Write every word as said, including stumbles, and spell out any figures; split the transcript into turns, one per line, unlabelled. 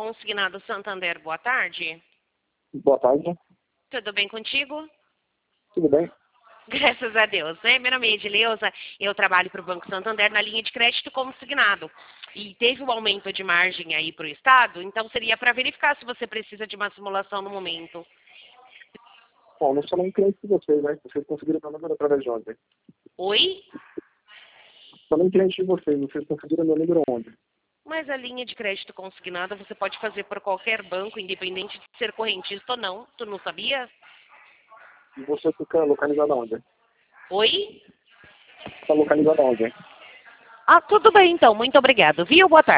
Consignado Santander, boa tarde.
Boa tarde.
Tudo bem contigo?
Tudo bem?
Graças a Deus, né? Meu nome é Edileuza, eu trabalho para o Banco Santander na linha de crédito consignado. E teve um aumento de margem aí para o Estado, então seria para verificar se você precisa de uma simulação no momento.
Bom, não sou nem cliente de vocês, né? Vocês conseguiram meu número através de onde?
Oi?
Sou nem cliente de vocês, vocês conseguiram meu número onde?
Mas a linha de crédito consignada você pode fazer por qualquer banco, independente de ser correntista ou não. Tu não sabia?
E você fica localizado onde?
Oi?
Está localizado onde?
Ah, tudo bem então. Muito obrigado. Viu? Boa tarde.